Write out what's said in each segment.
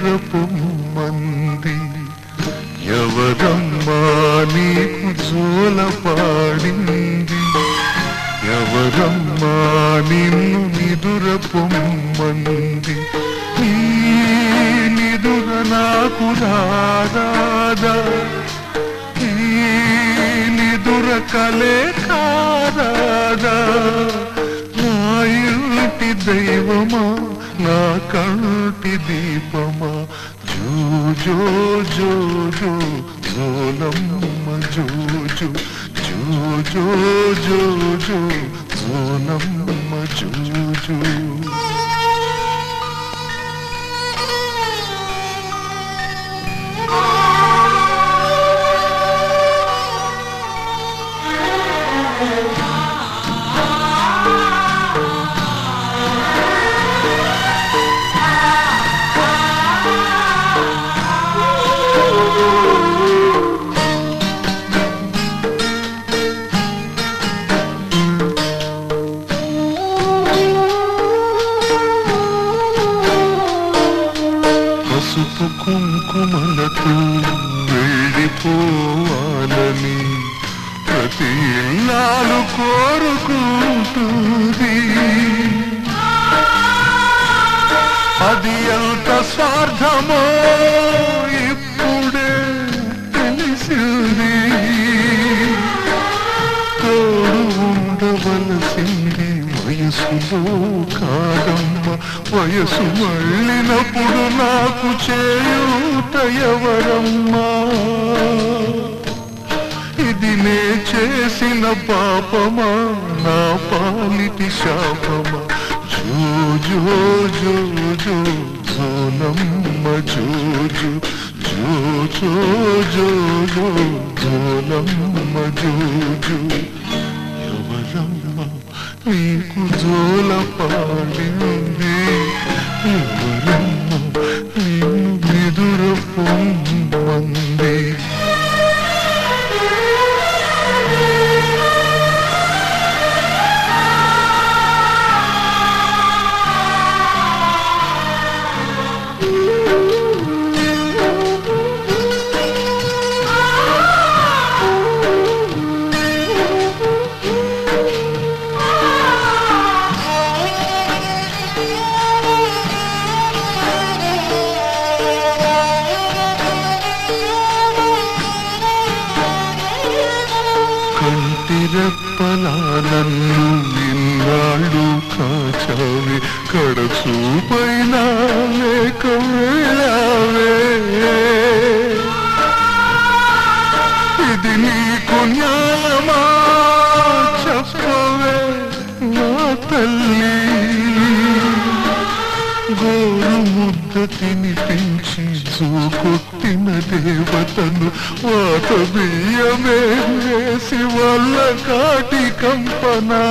నిదురపొమ్మంది ఎవరమ్మా నీకు జోల పాడింది ఎవరమ్మా నిన్ను నిదురపొమ్మంది నీ నిదుర నాకు రాదా ఈ నిదుర కలే కారాదా నా ఇంటి దైవమా నా కంటి దీపమా జో జో జో జో జోలమ్మ జో జో జో జో జో జో జోలమ్మ జో జో పసుపు కుంకుమలతో వెళ్ళిపోవాలని ప్రతి ఇల్లాలు కోరుకుంటుంది అది ఎంత స్వార్థమో ఇప్పుడే తెలిసింది తోడు ఉండవలసింది వయసులో కాదమ్మ వయసు మళ్ళినప్పుడు నాకు చేయూత ఎవరమ్మా ఇది నే చేసిన పాపమా నా పాలిటి శాపమా జో జో జో జో జోలమ్మ జో జో జో జో జో జో జోలమ్మ జో జో ఎవరమ్మ నీకు జోల పాడింది ఎవరమ్మ నిన్ను నిదురపొమ్మంది కంటిరెప్పలా నన్ను ఇన్నాళ్ళు కాచావే కడచూపైన లేక వెళ్ళావే ఇది నీకు న్యాయమా చెప్పవే నా తల్లి గోరు ముద్ద తినిపించి కొట్టిన దేవతను వాత బియ్యమే వేసి వల్ల కాటి కంపనా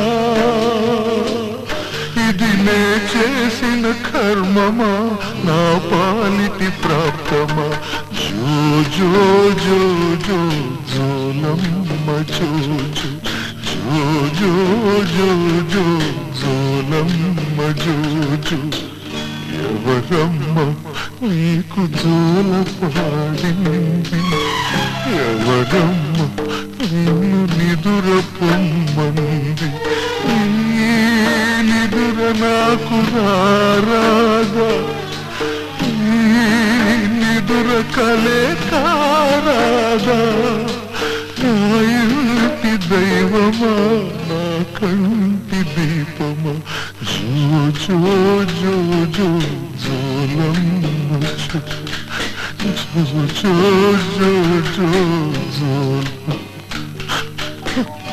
ఇది నే చేసిన కర్మమా నా పాలిటి ప్రాప్తమా జో జో జో జో జోలమ్మ జో జో జో జో జో జో జోలమ్మ జో జో ఎవరమ్మ నీకు జోల పాడింది ఎవరమ్మ నిన్ను నిదురపొమ్మంది ఈ నిదుర నాకు రాదా ఈ నిదుర కలే కారాదా నా ఇంటి దైవమా నా కంటి దీపమా జో జో జో జో జోలమ్మ జో జో జో జో జోలమ్మ